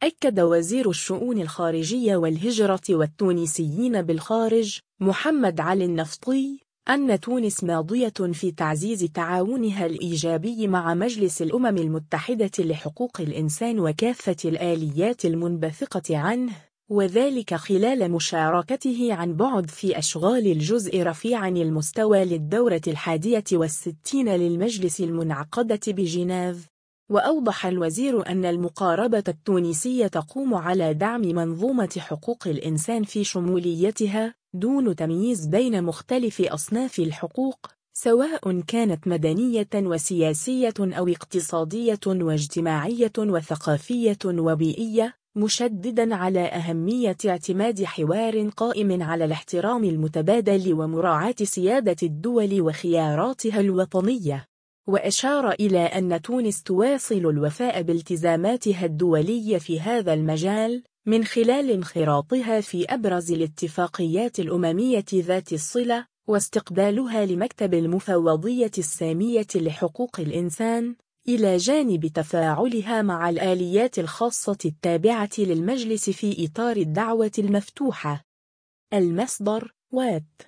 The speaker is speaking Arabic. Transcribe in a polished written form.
أكد وزير الشؤون الخارجية والهجرة والتونسيين بالخارج محمد علي النفطي أن تونس ماضية في تعزيز تعاونها الإيجابي مع مجلس الأمم المتحدة لحقوق الإنسان وكافة الآليات المنبثقة عنه، وذلك خلال مشاركته عن بعد في أشغال الجزء رفيعا المستوى للدورة 61 للمجلس المنعقدة بجنيف. وأوضح الوزير أن المقاربة التونسية تقوم على دعم منظومة حقوق الإنسان في شموليتها دون تمييز بين مختلف أصناف الحقوق، سواء كانت مدنية وسياسية أو اقتصادية واجتماعية وثقافية وبيئية، مشدداً على أهمية اعتماد حوار قائم على الاحترام المتبادل ومراعاة سيادة الدول وخياراتها الوطنية. وأشار إلى أن تونس تواصل الوفاء بالتزاماتها الدولية في هذا المجال من خلال انخراطها في أبرز الاتفاقيات الأممية ذات الصلة واستقبالها لمكتب المفوضية السامية لحقوق الإنسان، إلى جانب تفاعلها مع الآليات الخاصة التابعة للمجلس في إطار الدعوة المفتوحة. المصدر وات.